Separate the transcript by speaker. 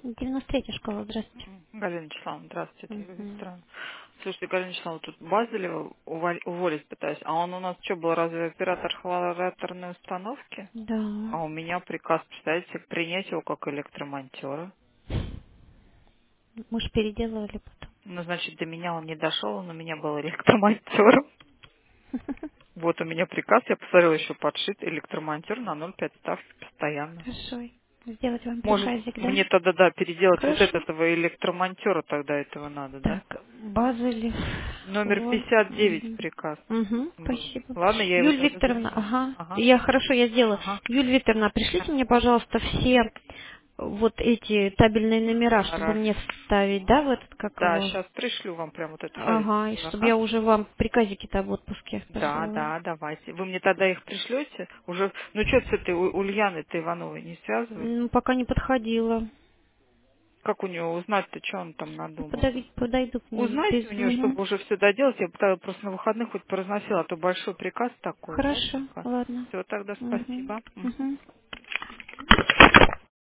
Speaker 1: 93-я школа, здравствуйте.
Speaker 2: Галина Вячеславовна, здравствуйте, это
Speaker 1: Мгм.
Speaker 2: Викторовна. Слушайте, Галина Вячеславовна, тут Базелева уволить пытаюсь. А он у нас что был, разве оператор хлораторной установки?
Speaker 1: Да.
Speaker 2: А у меня приказ, представляете, принять его как электромонтера.
Speaker 1: Мы же переделывали потом.
Speaker 2: Ну, значит, до меня он не дошел, он у меня был электромонтером. Вот у меня приказ, я посмотрела, еще подшит электромонтер на 0,5 ставки постоянно.
Speaker 1: Хорошо. Сделать вам
Speaker 2: Может,
Speaker 1: приказик, да?
Speaker 2: мне тогда, да, переделать вот
Speaker 1: Хорошо.
Speaker 2: этого электромонтера тогда этого надо, да?
Speaker 1: Так, Базелев.
Speaker 2: Номер
Speaker 1: Вот.
Speaker 2: 59
Speaker 1: Угу.
Speaker 2: приказ
Speaker 1: Угу,
Speaker 2: был.
Speaker 1: спасибо.
Speaker 2: Ладно, я его
Speaker 1: Юль
Speaker 2: тогда
Speaker 1: Викторовна,
Speaker 2: запишу.
Speaker 1: ага.
Speaker 2: Ага,
Speaker 1: Хорошо, я сделаю.
Speaker 2: ага.
Speaker 1: Юль Викторовна, пришлите мне, пожалуйста, все вот эти табельные номера, чтобы мне
Speaker 2: Хорошо.
Speaker 1: вставить, да, в этот, как
Speaker 2: Да,
Speaker 1: его.
Speaker 2: сейчас пришлю вам прям вот эту файлик.
Speaker 1: Ага, и чтобы
Speaker 2: Ага.
Speaker 1: я уже вам приказики-то об отпуске
Speaker 2: Да,
Speaker 1: послала.
Speaker 2: да, давайте. Вы мне тогда их пришлете? Уже, ну что с этой Ульяной-то Ивановой не связывались?
Speaker 1: Пока не подходила.
Speaker 2: Как у него узнать-то, что он там надумал?
Speaker 1: Подойду к ней
Speaker 2: Узнайте
Speaker 1: без...
Speaker 2: у нее,
Speaker 1: Мгм.
Speaker 2: чтобы уже все доделать. Я бы тогда просто на выходных хоть поразносила, а то большой приказ такой,
Speaker 1: Хорошо,
Speaker 2: да?
Speaker 1: ладно.
Speaker 2: Все, тогда
Speaker 1: Мгм.
Speaker 2: спасибо.
Speaker 1: Мгм.